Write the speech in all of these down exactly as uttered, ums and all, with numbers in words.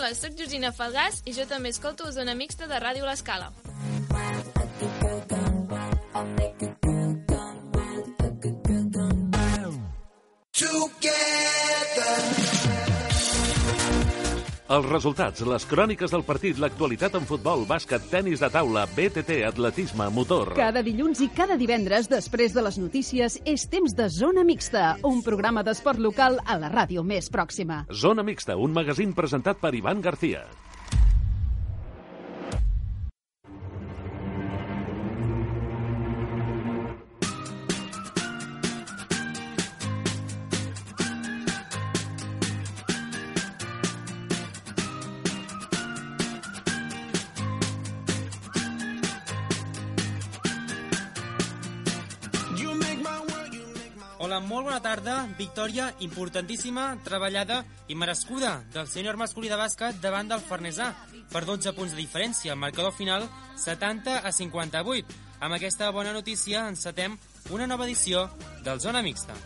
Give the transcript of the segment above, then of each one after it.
Hola, sóc Georgina Falgàs i jo també escolto Zona Mixta de Ràdio L'Escala. Els resultats, les cròniques del partit, l'actualitat en futbol, bàsquet, tenis de taula, B T T, atletisme, motor... Cada dilluns i cada divendres, després de les notícies, és temps de Zona Mixta, un programa d'esport local a la ràdio més pròxima. Zona Mixta, un magazín presentat per Ivan García. Hola, molt bona tarda. Victòria importantíssima, treballada i merescuda del sènior masculí de bàsquet davant del Farnesà per dotze punts de diferència. Marcador final setanta a cinquanta-vuit. Amb aquesta bona notícia encetem una nova edició del Zona Mixta.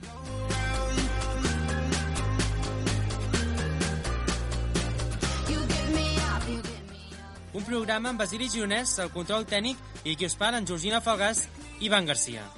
Un programa amb Basili Gironès, el control tècnic, i qui us parla, en Georgina Falgàs i Ivan García.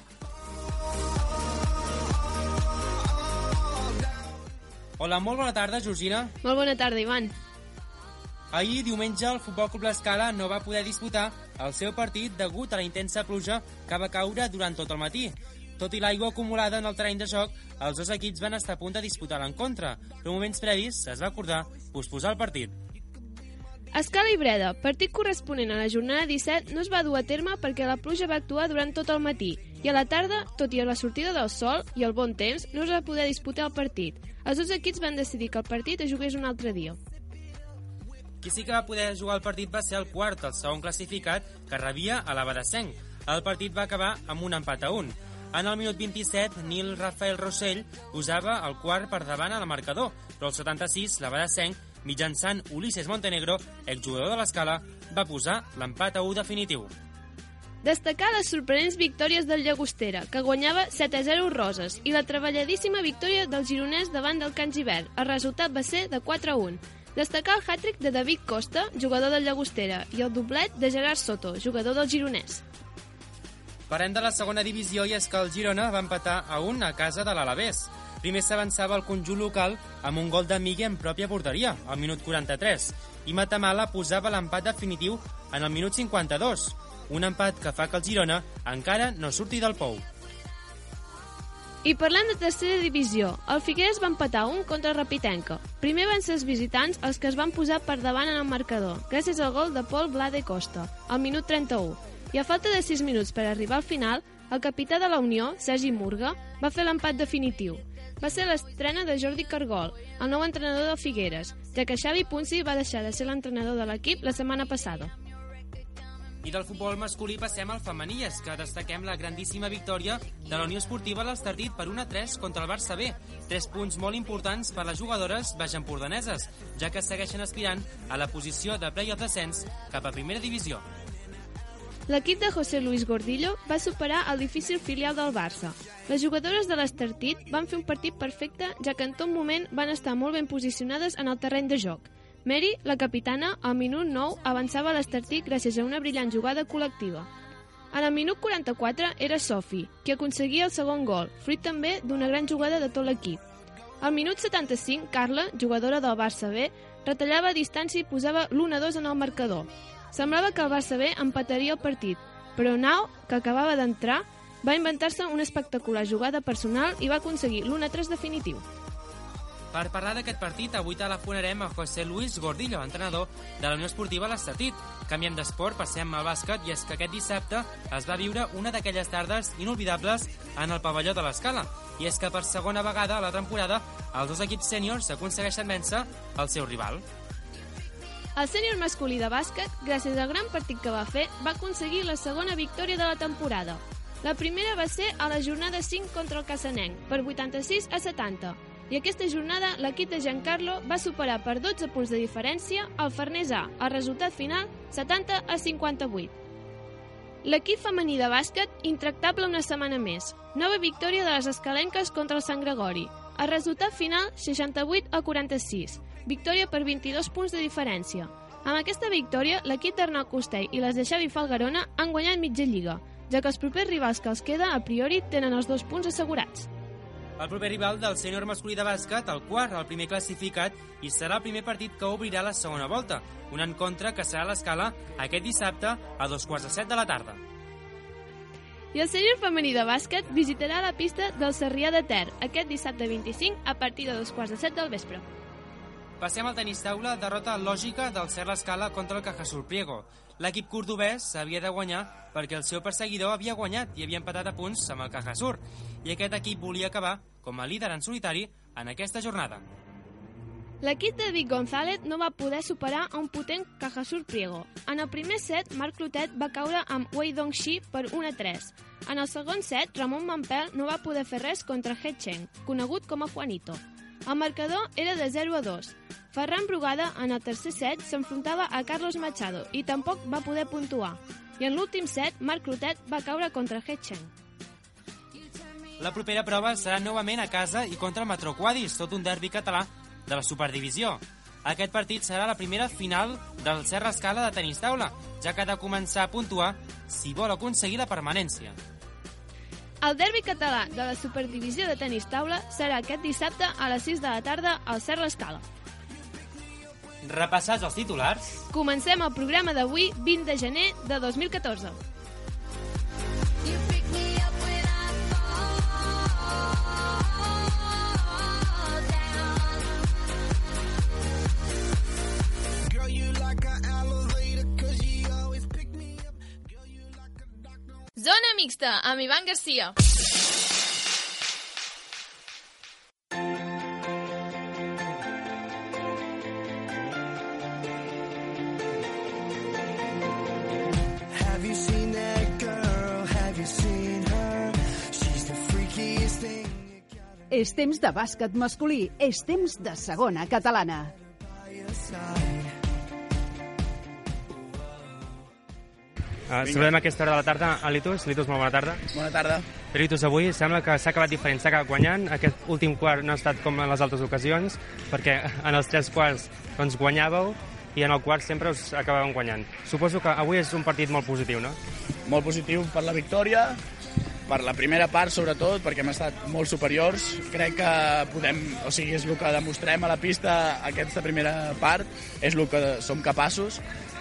Hola, molt bona tarda, Georgina. Molt bona tarda, Ivan. Ahir, diumenge, el Futbol Club L'Escala no va poder disputar el seu partit degut a la intensa pluja que va caure durant tot el matí. Tot i l'aigua acumulada en el terreny de joc, els dos equips van estar a punt de disputar l'encontre, però en moments previs es va acordar posposar el partit. Escala i Breda, partit corresponent a la jornada disset, no es va dur a terme perquè la pluja va actuar durant tot el matí i a la tarda, tot i a la sortida del sol i el bon temps, no es va poder disputar el partit. Els dos equips van decidir que el partit es jugués un altre dia. Qui sí que va poder jugar el partit va ser el quart, el segon classificat, que rebia a la Badesenc. El partit va acabar amb un empat a un. En el minut vint-i-set, Nil Rafael Rossell posava el quart per davant al marcador, però al setanta-sis, la Badesenc, mitjançant Ulises Montenegro, exjugador de l'Escala, va posar l'empat a u definitiu. Destacar les sorprenents victòries del Llagostera, que guanyava set a zero Roses, i la treballadíssima victòria del Gironès davant del Can Gibert. El resultat va ser de quatre a un. Destacar el hat-trick de David Costa, jugador del Llagostera, i el doblet de Gerard Soto, jugador del Gironès. Parlem de la segona divisió i és que el Girona va empatar a un a casa de l'Alavés. Primer s'avançava el conjunt local amb un gol de Migui en pròpia porteria, al minut quaranta-tres, i Matamala posava l'empat definitiu en el minut cinquanta-dos. Un empat que fa que el Girona encara no surti del pou. I parlant de tercera divisió, el Figueres va empatar un contra el Rapitenca. Primer van ser els visitants els que es van posar per davant en el marcador, gràcies al gol de Pol Blade Costa, al minut trenta-u. I a falta de sis minuts per arribar al final, el capità de la Unió, Sergi Murga, va fer l'empat definitiu. Va ser l'estrena de Jordi Cargol, el nou entrenador del Figueres, ja que Xavi Punci va deixar de ser l'entrenador de l'equip la setmana passada. I del futbol masculí passem al femení, és que destaquem la grandíssima victòria de la Unió Esportiva l'Estartit per un a tres contra el Barça B. Tres punts molt importants per les jugadores baixempordaneses, ja que segueixen aspirant a la posició de play-off descens cap a primera divisió. L'equip de José Luis Gordillo va superar el difícil filial del Barça. Les jugadores de l'Estartit van fer un partit perfecte, ja que en tot moment van estar molt ben posicionades en el terreny de joc. Mary, la capitana, al minut nou avançava a l'Estartit gràcies a una brillant jugada col·lectiva. En el minut quaranta-quatre era Sofi, qui aconseguia el segon gol, fruit també d'una gran jugada de tot l'equip. Al minut setanta-cinc, Carla, jugadora del Barça B, retallava a distància i posava l'u a dos en el marcador. Semblava que el Barça B empataria el partit, però Nau, que acabava d'entrar, va inventar-se una espectacular jugada personal i va aconseguir l'u a tres definitiu. Per parlar d'aquest partit, avui telefonarem a José Luis Gordillo, entrenador de la Unió Esportiva l'Estartit. Canviem d'esport, passem al bàsquet, i és que aquest dissabte es va viure una d'aquelles tardes inolvidables en el pavelló de l'Escala. I és que per segona vegada a la temporada els dos equips sèniors aconsegueixen vèncer el seu rival. El sènior masculí de bàsquet, gràcies al gran partit que va fer, va aconseguir la segona victòria de la temporada. La primera va ser a la jornada cinc contra el Cassanenc, per vuitanta-sis a setanta. I aquesta jornada l'equip de Giancarlo va superar per dotze punts de diferència el Farners A, el resultat final setanta a cinquanta-vuit. L'equip femení de bàsquet, intractable una setmana més. Nova victòria de les escalenques contra el Sant Gregori. El resultat final, seixanta-vuit a quaranta-sis. Victòria per vint-i-dos punts de diferència. Amb aquesta victòria, l'equip d'Arnau Costell i les de Xavi Falgarona han guanyat mitja lliga, ja que els propers rivals que els queda, a priori, tenen els dos punts assegurats. El proper rival del sènior masculí de bàsquet, el quart, el primer classificat, i serà el primer partit que obrirà la segona volta, un encontre que serà a l'Escala aquest dissabte a dos quarts de set de la tarda. I el sènior femení de bàsquet visitarà la pista del Sarrià de Ter aquest dissabte vint-i-cinc a partir de dos quarts de set del vespre. Passem al tenis taula, derrota lògica del Ser l'Escala contra el Cajasur Priego. L'equip cordobès s'havia de guanyar perquè el seu perseguidor havia guanyat i havia empatat a punts amb el Cajasur, i aquest equip volia acabar com a líder en solitari en aquesta jornada. L'equip de Vic González no va poder superar a un potent Cajasur Priego. En el primer set, Marc Clotet va caure amb Wei Dongxi per un a tres. En el segon set, Ramon Mampel no va poder fer res contra He Cheng, conegut com a Juanito. El marcador era de zero a dos. Ferran Brugada, en el tercer set, s'enfrontava a Carlos Machado i tampoc va poder puntuar. I en l'últim set, Marc Clotet va caure contra He Cheng. La propera prova serà novament a casa i contra el Matroquadis, tot un derbi català de la Superdivisió. Aquest partit serà la primera final del Serra Escala de tenis taula, ja que ha de començar a puntuar si vol aconseguir la permanència. El derbi català de la Superdivisió de tenis taula serà aquest dissabte a les sis de la tarda al Serra Escala. Repassats els titulars, comencem el programa d'avui, vint de gener de dos mil catorze. Zona mixta, amb Ivan Garcia. És temps de bàsquet masculí, és temps de segona catalana. Uh, saludem a aquesta hora de la tarda a Litus. Litus, molt bona tarda. Bona tarda. Litus, avui sembla que s'ha acabat diferent, s'ha acabat guanyant. Aquest últim quart no ha estat com en les altres ocasions, perquè en els tres quarts doncs, guanyàveu i en el quart sempre us acabàvem guanyant. Suposo que avui és un partit molt positiu, no? Molt positiu per la victòria, per la primera part sobretot, perquè hem estat molt superiors. Crec que podem, o sigui, és el que demostrem a la pista aquesta primera part, és el que som capaços.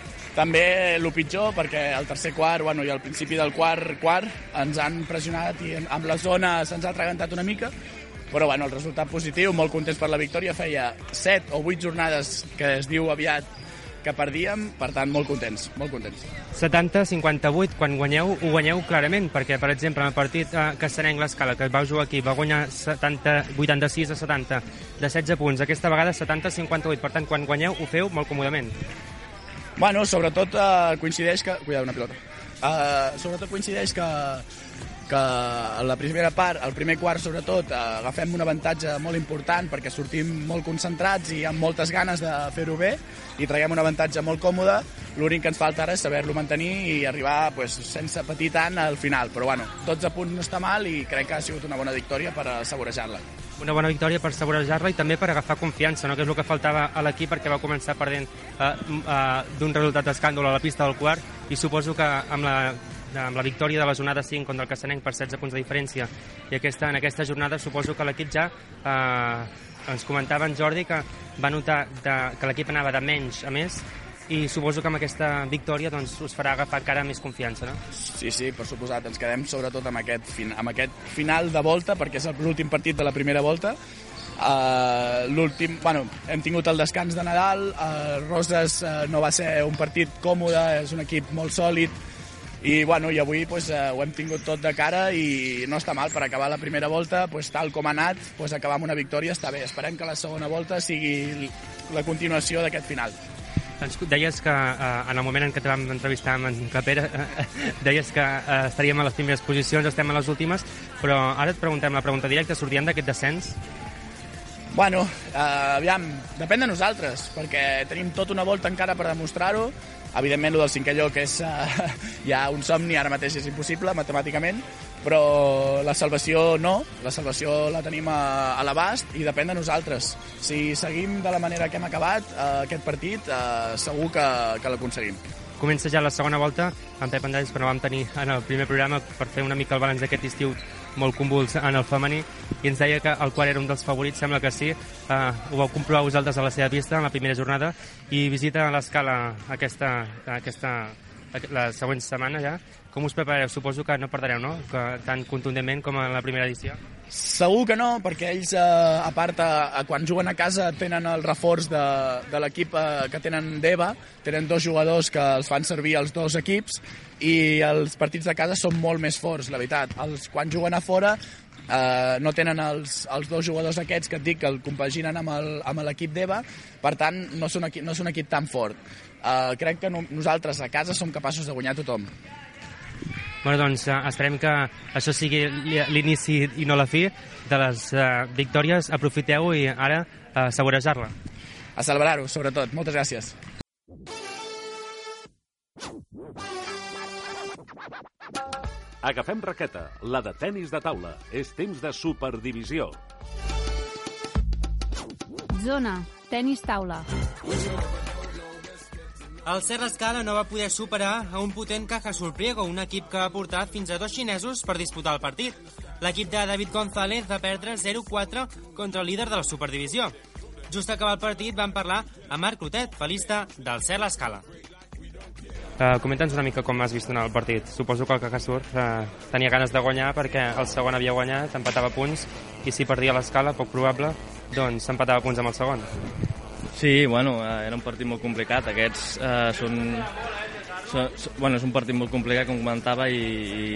També el pitjor, perquè el tercer quart, bueno, i al principi del quart quart ens han pressionat i amb la zona se'ns ha atragantat una mica, però bueno, el resultat positiu, molt contents per la victòria. Feia set o vuit jornades que es diu aviat que perdíem, per tant, molt contents, molt contents. setanta a cinquanta-vuit, quan guanyeu, ho guanyeu clarament, perquè, per exemple, en el partit eh, Castellenc l'Escala, que vau jugar aquí, va guanyar setanta, vuitanta-sis a setanta, de setze punts. Aquesta vegada setanta a cinquanta-vuit, per tant, quan guanyeu, ho feu molt còmodament. Bueno, sobretot eh, coincideix que... Cuidado, una pilota. Eh, sobretot coincideix que, que a la primera part, al primer quart sobretot, eh, agafem un avantatge molt important perquè sortim molt concentrats i amb moltes ganes de fer-ho bé i traiem un avantatge molt còmode. L'únic que ens falta ara és saber-lo mantenir i arribar pues, sense patir tant al final. Però bueno, dotze punts no està mal i crec que ha sigut una bona victòria per assaborejar-la. Una bona victòria per assaborejar-la i també per agafar confiança, no? Que és el que faltava a l'equip, perquè va començar perdent eh, eh, d'un resultat d'escàndol a la pista del quart, i suposo que amb la, amb la victòria de la jornada cinc contra el Castellenc per setze punts de diferència i aquesta, en aquesta jornada suposo que l'equip ja eh, ens comentava en Jordi que va notar de, que l'equip anava de menys a més, i suposo que amb aquesta victòria doncs, us farà agafar encara més confiança, no? Sí, sí, per suposat. Ens quedem sobretot amb aquest, fin amb aquest final de volta, perquè és l'últim partit de la primera volta. Uh, l'últim, bueno, hem tingut el descans de Nadal, uh, Roses uh, no va ser un partit còmode, és un equip molt sòlid, i, bueno, i avui pues, uh, ho hem tingut tot de cara i no està mal per acabar la primera volta, pues, tal com ha anat, pues, acabar amb una victòria està bé. Esperem que la segona volta sigui la continuació d'aquest final. Ens deies que eh, en el moment en què te vam entrevistar amb en Capera eh, deies que eh, estaríem a les primeres posicions, estem a les últimes, però ara et preguntem la pregunta directa, sortíem d'aquest descens? Bueno, eh, aviam, depèn de nosaltres, perquè tenim tota una volta encara per demostrar-ho. Evidentment, el del cinquè lloc és uh, ja un somni, ara mateix és impossible matemàticament, però la salvació no, la salvació la tenim a, a l'abast i depèn de nosaltres. Si seguim de la manera que hem acabat uh, aquest partit, uh, segur que, que l'aconseguim. Comença ja la segona volta, en Pep Andalls, que no vam tenir en el primer programa per fer una mica el balanç d'aquest estiu molt convuls en el femení, i ens deia que el quart era un dels favorits, sembla que sí. Uh, ho vau comprovar vosaltres a la seva pista en la primera jornada i visita a l'Escala aquesta, aquesta, la següent setmana ja. Com us prepareu? Suposo que no perdreu, no? Que, tan contundentment com en la primera edició. Segur que no, perquè ells, eh, a part, eh, quan juguen a casa tenen el reforç de, de l'equip eh, que tenen d'Eva, tenen dos jugadors que els fan servir els dos equips i els partits de casa són molt més forts, la veritat. Els, quan juguen a fora eh, no tenen els, els dos jugadors aquests que et dic que el compaginen amb el, amb l'equip d'Eva, per tant no és un equip, no és un equip tan fort. Eh, crec que no, nosaltres a casa som capaços de guanyar tothom. Bueno, doncs uh, esperem que això sigui l'inici i no la fi de les uh, victòries. Aprofiteu i ara uh, saborejar-la. A celebrar-ho, sobretot. Moltes gràcies. Agafem raqueta, la de tenis de taula. És temps de superdivisió. Zona, tenis taula. El Ser Escala no va poder superar a un potent Caja Sulpriego, un equip que ha portat fins a dos xinesos per disputar el partit. L'equip de David González va perdre zero quatre contra el líder de la Superdivisió. Just acabar el partit van parlar amb Marc Clotet, palista del Ser Escala. Uh, Comenta'ns una mica com has vist el partit. Suposo que el Caja Sur uh, tenia ganes de guanyar perquè el segon havia guanyat, empatava punts, i si perdia l'Escala, poc probable, doncs s'empatava punts amb el segon. Sí, bueno, era un partit molt complicat. Aquests eh, són, són... Bueno, és un partit molt complicat, com comentava, i,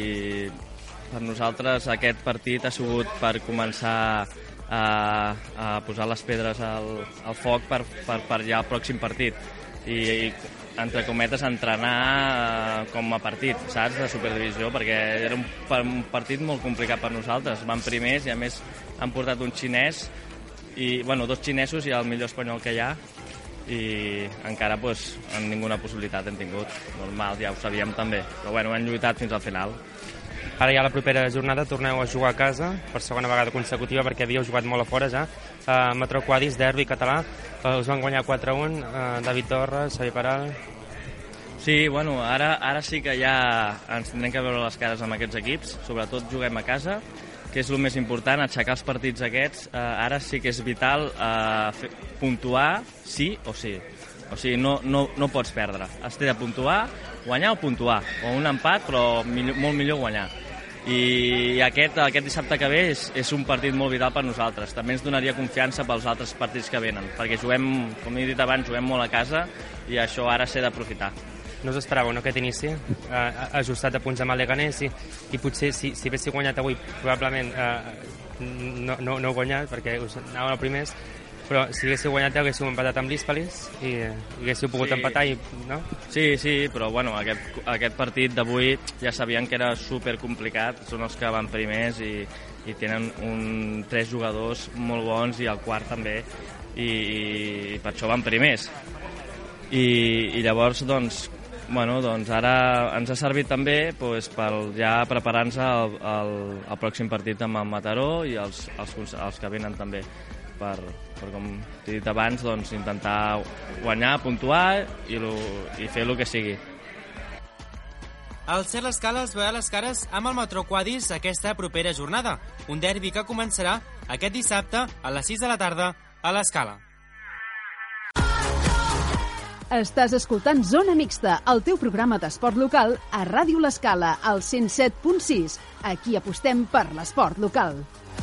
i per nosaltres aquest partit ha sigut per començar a, a posar les pedres al, al foc per, per, per ja el pròxim partit. I, i entre cometes, entrenar eh, com a partit, saps, de Superdivisió, perquè era un, un partit molt complicat per nosaltres. Van primers i, a més, han portat un xinès, i, bueno, dos xinesos i el millor espanyol que hi ha, i encara pues, en ninguna possibilitat hem tingut. Normal, ja ho sabíem també, però bueno, hem lluitat fins al final. Ara ja la propera jornada torneu a jugar a casa per segona vegada consecutiva, perquè havíeu jugat molt a fora ja. Uh, Matró Quadis, derbi català, uh, us van guanyar quatre a un, uh, David Torres, Xavi Peral. Sí, bueno, ara, ara sí que ja ens tindrem que veure les cares amb aquests equips, sobretot juguem a casa, que és el més important, aixecar els partits aquests. Eh, ara sí que és vital eh, fer, puntuar sí o sí. O sigui, no, no, no pots perdre. Has de puntuar, guanyar o puntuar. O un empat, però millor, molt millor guanyar. I aquest, aquest dissabte que ve és, és un partit molt vital per nosaltres. També ens donaria confiança pels altres partits que venen, perquè juguem, com he dit abans, juguem molt a casa i això ara s'ha d'aprofitar. No us esperàveu, no, aquest inici? Eh, ajustat a punts amb el Leganés i, i potser si, si haguéssiu guanyat avui probablement eh, no, no, no heu guanyat perquè us anaven els primers, però si haguéssiu guanyat haguéssiu empatat amb l'Hispalis i, i haguéssiu pogut sí. empatar i, no? Sí, sí, però bueno, aquest, aquest partit d'avui ja sabien que era supercomplicat, són els que van primers i, i tenen un, tres jugadors molt bons i el quart també, i, i per això van primers. I, i llavors, doncs, bueno, doncs ara ens ha servit també pues, per ja preparar-nos al, al, al pròxim partit amb el Mataró i els, els, els que venen també per, per com t'he dit abans, doncs, intentar guanyar, puntuar i, lo, i fer el que sigui. El Ser Escala es veurà les cares amb el Matró Quadis aquesta propera jornada, un derbi que començarà aquest dissabte a les sis de la tarda a l'Escala. Estàs escoltant Zona Mixta, el teu programa d'esport local a Ràdio L'Escala, al cent set punt sis. Aquí apostem per l'esport local.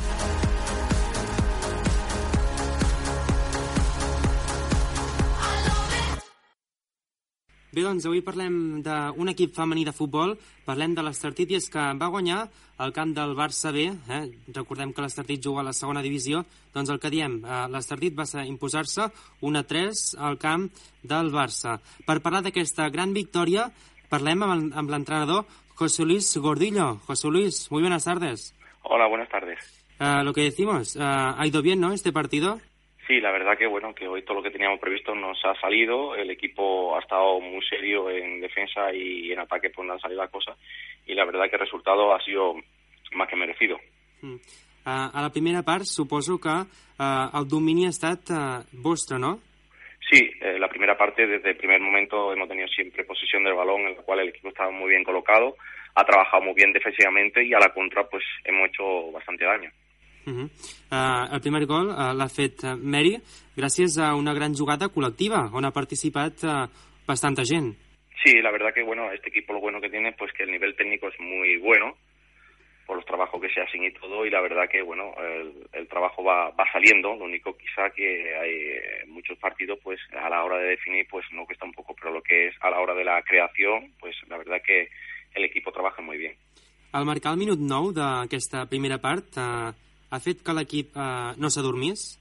Bé, doncs avui parlem d'un equip femení de futbol, parlem de l'Estartit, i és que va guanyar al camp del Barça B, eh? Recordem que l'Estartit juga a la segona divisió, doncs el que diem, eh, l'Estartit va imposar-se un a tres al camp del Barça. Per parlar d'aquesta gran victòria, parlem amb, amb l'entrenador José Luis Gordillo. José Luis, muy buenas tardes. Hola, buenas tardes. uh, lo que decimos, uh, ha ido bien, ¿no?, este partido. Sí, la verdad que bueno, que hoy todo lo que teníamos previsto nos ha salido, el equipo ha estado muy serio en defensa y en ataque pues no han salido las cosas y la verdad que el resultado ha sido más que merecido. Mm. Uh, a la primera part suposo que uh, el domini ha estat uh, vostre, ¿no? Sí, eh, la primera parte desde el primer momento hemos tenido siempre posesión del balón en la cual el equipo estaba muy bien colocado, ha trabajado muy bien defensivamente y a la contra pues hemos hecho bastante daño. Uh-huh. Uh, el primer gol uh, l'ha fet uh, Mary gràcies a una gran jugada col·lectiva on ha participat uh, bastanta gent. Sí, la verdad que bueno, este equipo lo bueno que tiene pues que el nivel técnico es muy bueno por los trabajos que se hacen y todo y la verdad que bueno, el, el trabajo va, va saliendo, lo único quizá que hay muchos partidos pues a la hora de definir pues no cuesta un poco, pero lo que es a la hora de la creación pues la verdad que el equipo trabaja muy bien. Al marcar el minut nou d'aquesta primera part uh, ha fet que l'equip eh, no s'adormís?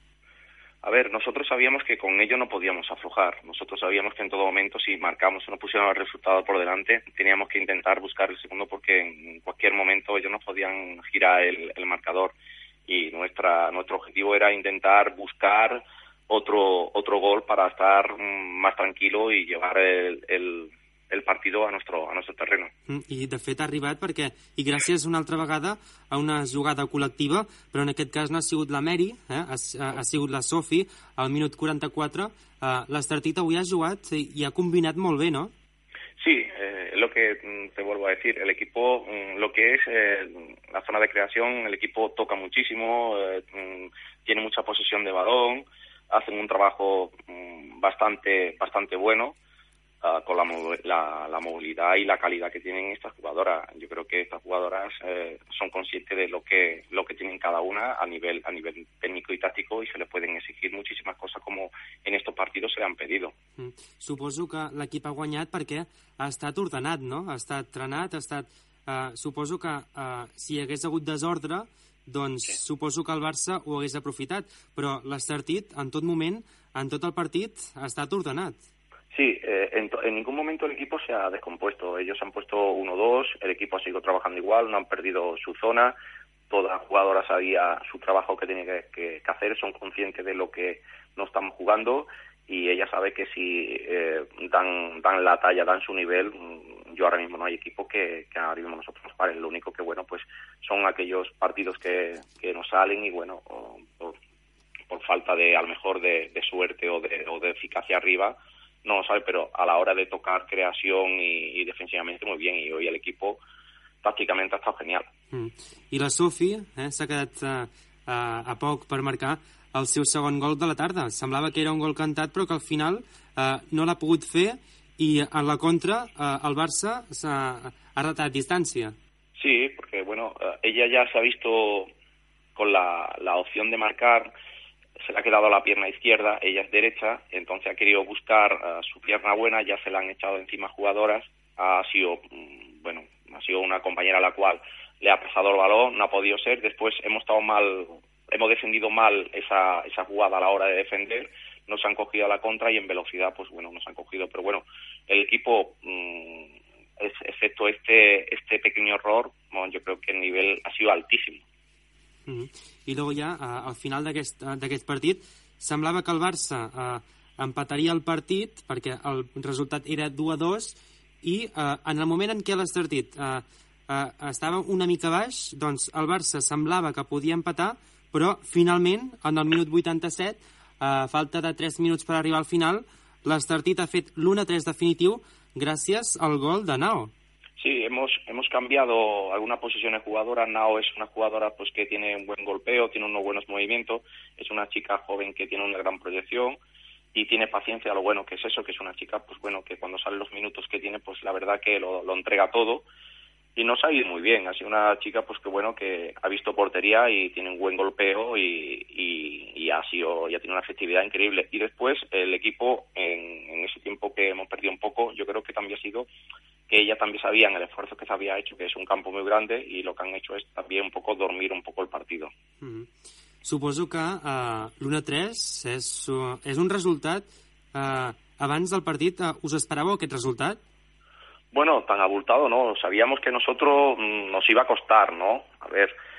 A ver, nosotros sabíamos que con ello no podíamos aflojar. Nosotros sabíamos que en todo momento, si marcamos o nos pusieron el resultado por delante, teníamos que intentar buscar el segundo porque en cualquier momento ellos nos podían girar el, el marcador. Y nuestra nuestro objetivo era intentar buscar otro otro gol para estar mm, más tranquilo y llevar el, el el partido a nuestro, a nuestro terreno. I de fet ha arribat perquè, i gràcies una altra vegada a una jugada col·lectiva, però en aquest cas no ha sigut la Mary, eh? ha, ha sigut la Sophie, al minut quaranta-quatre, eh, l'Estartit avui ha jugat i, i ha combinat molt bé, no? Sí, eh, lo que te vuelvo a decir, el equipo, lo que es eh, la zona de creación, el equipo toca muchísimo, eh, tiene mucha posesión de balón, hacen un trabajo mm, bastante, bastante bueno, Uh, con la, la, la movilidad y la calidad que tienen estas jugadoras. Yo creo que estas jugadoras eh, son conscientes de lo que lo que tienen cada una a nivel a nivel técnico y táctico y se les pueden exigir muchísimas cosas como en estos partidos se han pedido. Mm. Suposo que l'equip ha guanyat perquè ha estat ordenat, no? Ha estat trenat, ha estat... Uh, suposo que uh, si hi hagués hagut desordre, doncs sí. Suposo que el Barça ho hagués aprofitat, però l'Estartit en tot moment, en tot el partit, ha estat ordenat. Sí, eh, en, en ningún momento el equipo se ha descompuesto. Ellos han puesto uno dos, el equipo ha seguido trabajando igual, no han perdido su zona. Toda jugadora sabía su trabajo que tenía que, que, que hacer, son conscientes de lo que no estamos jugando y ella sabe que si eh, dan dan la talla, dan su nivel, yo ahora mismo no hay equipo que, que ahora mismo nosotros nos paren. Lo único que, bueno, pues son aquellos partidos que, que nos salen y, bueno, o, o, por falta de, a lo mejor, de, de suerte o de, o de eficacia arriba, no lo sabe, pero a la hora de tocar creación y, y defensivamente muy bien, y hoy el equipo tácticamente ha estado genial. Mm. I la Sophie eh, s'ha quedat uh, uh, a poc per marcar el seu segon gol de la tarda. Semblava que era un gol cantat, però que al final uh, no l'ha pogut fer i en la contra uh, el Barça s'ha, ha retat distància. Sí, porque bueno, uh, ella ya se ha visto con la, la opción de marcar. Se le ha quedado la pierna izquierda, ella es derecha, entonces ha querido buscar uh, su pierna buena, ya se la han echado encima jugadoras, ha sido, bueno, ha sido una compañera a la cual le ha pasado el balón, no ha podido ser, después hemos estado mal, hemos defendido mal esa, esa jugada a la hora de defender, nos han cogido a la contra y en velocidad, pues bueno, nos han cogido, pero bueno, el equipo, mmm, es, excepto este, este pequeño error, bueno, yo creo que el nivel ha sido altísimo. Mm-hmm. I llavors ja, al final d'aquest, d'aquest partit, semblava que el Barça eh, empataria el partit perquè el resultat era dos a dos i eh, en el moment en què l'Estartit eh, eh, estava una mica baix, doncs el Barça semblava que podia empatar, però finalment, en el minut vuitanta-set, a eh, falta de tres minuts per arribar al final, l'Estartit ha fet l'u a tres definitiu gràcies al gol de Nao. Sí, hemos hemos cambiado algunas posiciones jugadoras. Nao es una jugadora pues que tiene un buen golpeo, tiene unos buenos movimientos, es una chica joven que tiene una gran proyección y tiene paciencia, lo bueno que es eso, que es una chica pues bueno que cuando salen los minutos que tiene pues la verdad que lo, lo entrega todo y nos ha ido muy bien. Ha sido una chica pues que bueno que ha visto portería y tiene un buen golpeo y, y, y ha sido ya tiene una efectividad increíble. Y después el equipo en, en ese tiempo que hemos perdido un poco, yo creo que también ha sido que ella también sabían el esfuerzo que se había hecho, que es un campo muy grande, y lo que han hecho es también un poco dormir un poco el partido. Mm-hmm. Suposo que uh, l'u a tres és, uh, és un resultat... Uh, abans del partit, uh, us esperàveu aquest resultat? Bueno, tan abultado no, sabíamos que nosotros mmm, nos iba a costar, ¿no? A ver,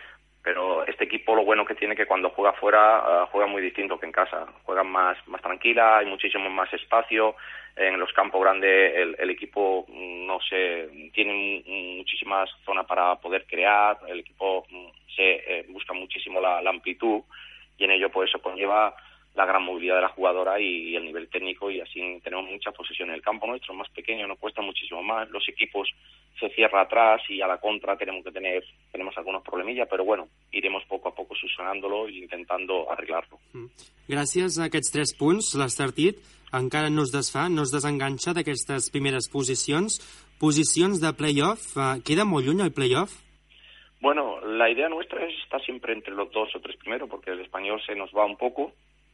pero este equipo lo bueno que tiene que cuando juega fuera uh, juega muy distinto que en casa, juegan más más tranquila, hay muchísimo más espacio, en los campos grandes el, el equipo no sé, tiene muchísimas zonas para poder crear, el equipo se eh, busca muchísimo la, la amplitud y en ello pues eso conlleva la gran movilidad de la jugadora y, y el nivel técnico, y así tenemos mucha posesión. En el campo nuestro más pequeño nos cuesta muchísimo más, los equipos se cierran atrás y a la contra tenemos que tener tenemos algunos problemillas, pero bueno, iremos poco a poco solucionándolo e intentando arreglarlo. Gràcies a aquests tres punts, l'Estartit encara no es desfà, no es desenganxa d'aquestes primeres posicions. Posicions de play-off, eh, queda molt lluny el play-off? Bueno, la idea nuestra es estar siempre entre los dos o tres primeros, porque el Español se nos va un poco,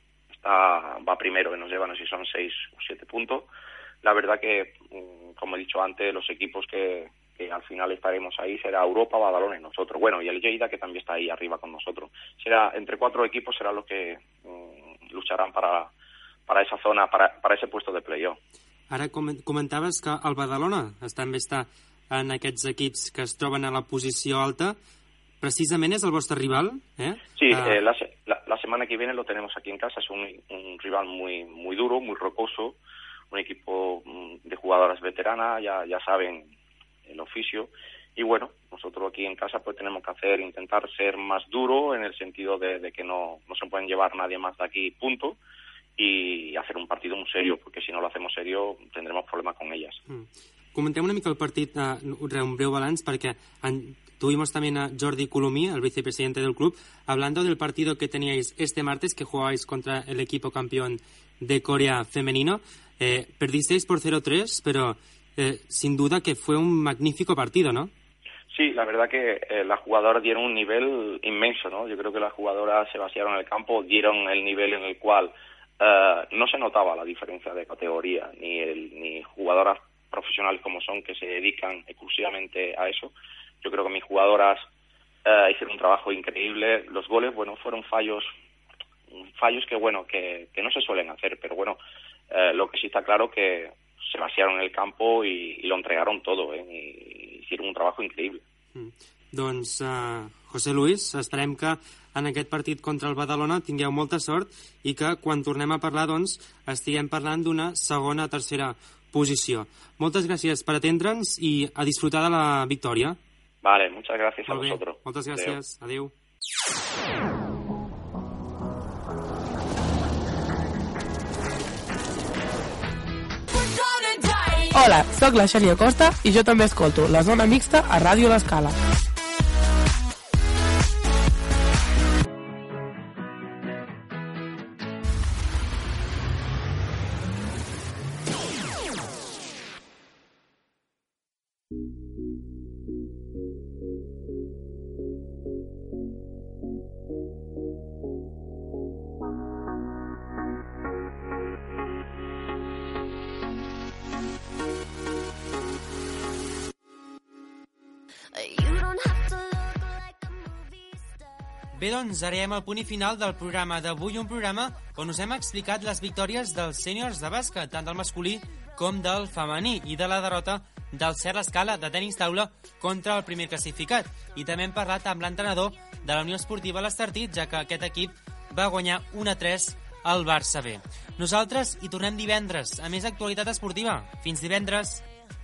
está va primero, que nos lleva, no sé si son seis o siete puntos. La verdad que, como he dicho antes, los equipos que, que al final estaremos ahí será Europa, Badalona y nosotros. Bueno, y el Lleida, que también está ahí arriba con nosotros. Será entre cuatro equipos serán los que um, lucharán para, para esa zona, para, para ese puesto de playoff. Ara comentaves que el Badalona també està en aquests equips que es troben a la posició alta. Precisament és el vostre rival, ¿eh? Sí, uh... eh, la, la, la semana que viene lo tenemos aquí en casa. Es un, un rival muy muy duro, muy rocoso, un equipo de jugadoras veteranas, ya ya saben el oficio. Y bueno, nosotros aquí en casa pues tenemos que hacer, intentar ser más duro en el sentido de, de que no, no se pueden llevar nadie más de aquí, punto, y hacer un partido muy serio, porque si no lo hacemos serio tendremos problemas con ellas. Mm. Comentem una mica el partit, eh, un breu balanç, perquè en, tuvimos también a Jordi Colomí, el vicepresidente del club, hablando del partido que teníais este martes, que jugabais contra el equipo campeón de Corea femenino. Eh, perdisteis por cero tres, pero eh, sin duda que fue un magnífico partido, ¿no? Sí, la verdad que eh, las jugadoras dieron un nivel inmenso, ¿no? Yo creo que las jugadoras se vaciaron en el campo, dieron el nivel en el cual uh, no se notaba la diferencia de categoría, ni, el, ni jugadoras profesionales como son, que se dedican exclusivamente a eso. Yo creo que mis jugadoras uh, hicieron un trabajo increíble. Los goles, bueno, fueron fallos fallos que, bueno, que, que no se suelen hacer, pero bueno, uh, lo que sí está claro que se vaciaron en el campo y, y lo entregaron todo, ¿eh? Y hicieron un trabajo increíble. Mm. Doncs, uh, José Luis, esperem que en aquest partit contra el Badalona tingueu molta sort i que quan tornem a parlar, doncs, estiguem parlant d'una segona o tercera posició. Moltes gràcies per atendre'ns i a disfrutar de la victòria. Vale, muchas gracias Molt a bé. vosotros. Moltes gràcies. Adéu. Hola, sóc la Xènia Costa i jo també escolto la Zona Mixta a Ràdio L'Escala. Bé, doncs, arribem al punt i final del programa d'avui, un programa on us hem explicat les victòries dels sèniors de bàsquet, tant del masculí com del femení, i de la derrota del Cert L'Escala de tenis taula contra el primer classificat. I també hem parlat amb l'entrenador de la Unió Esportiva l'Estartit, ja que aquest equip va guanyar un a tres al Barça B. Nosaltres hi tornem divendres, a més actualitat esportiva. Fins divendres!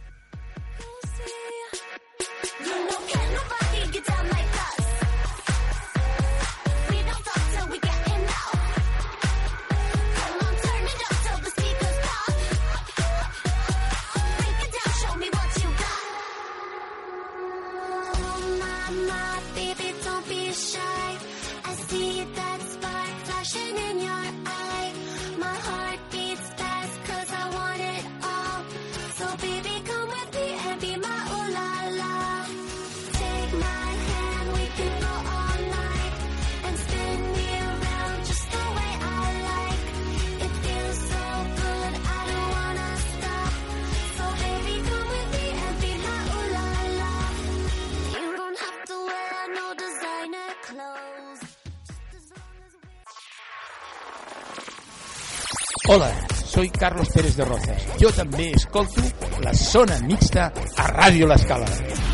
Hola, soy Carlos Pérez de Roza. Yo també escolto la Zona Mixta a Ràdio L'Escala.